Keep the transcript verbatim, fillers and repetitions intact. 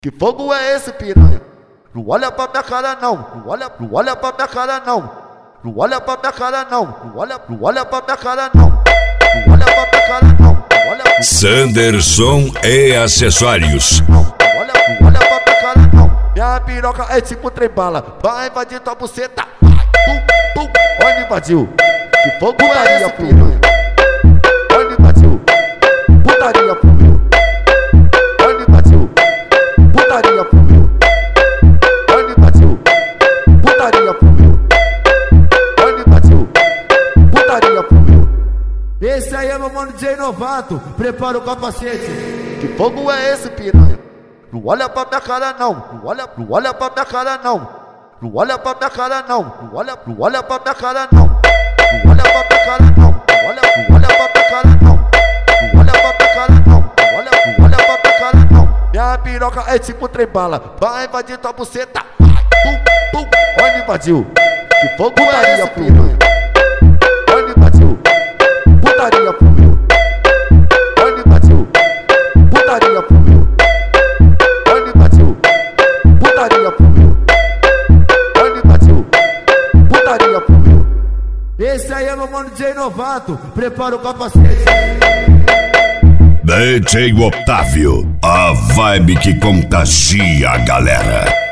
Que fogo é esse, piranha? Não olha pra minha cara não, não olha, não olha pra minha cara não. Não olha pra minha cara não, não olha, não olha pra minha cara não. Não olha pra minha cara não, não olha. Sanderson e acessórios. Não, não olha, não olha pra minha cara não. Minha piroca é tipo trem bala, vai invadir tua buceta. Pum, pum, olha invadiu. Que fogo é esse, piranha? Olha invadiu. Putaria fluiu. Olha invadiu. Putaria fluiu. Olha invadiu. Putaria fluiu. Olha invadiu. Putaria fluiu. Esse aí é meu mano D J Novato, prepara o capacete. Que fogo é esse, piranha? Não olha pra minha cara não, não olha, não olha pra minha cara não. Não olha pra minha cara não, não olha, não olha pra minha cara não. Não olha pra minha cara não, não olha, não olha pra minha cara não. Não olha pra minha cara não, não olha, não olha pra minha cara não. Minha piroca é tipo trem bala, vai invadir tua buceta. Pum, pum, olha invadiu. Que fogo é esse, piranha? Olha invadiu. Putaria fluiu. Olha invadiu. Putaria fluiu. Olha invadiu. Putaria fluiu. Olha invadiu. Putaria fluiu. Esse aí é meu mano D J Novato, prepara o capacete. D J Otávio, a vibe que contagia a galera.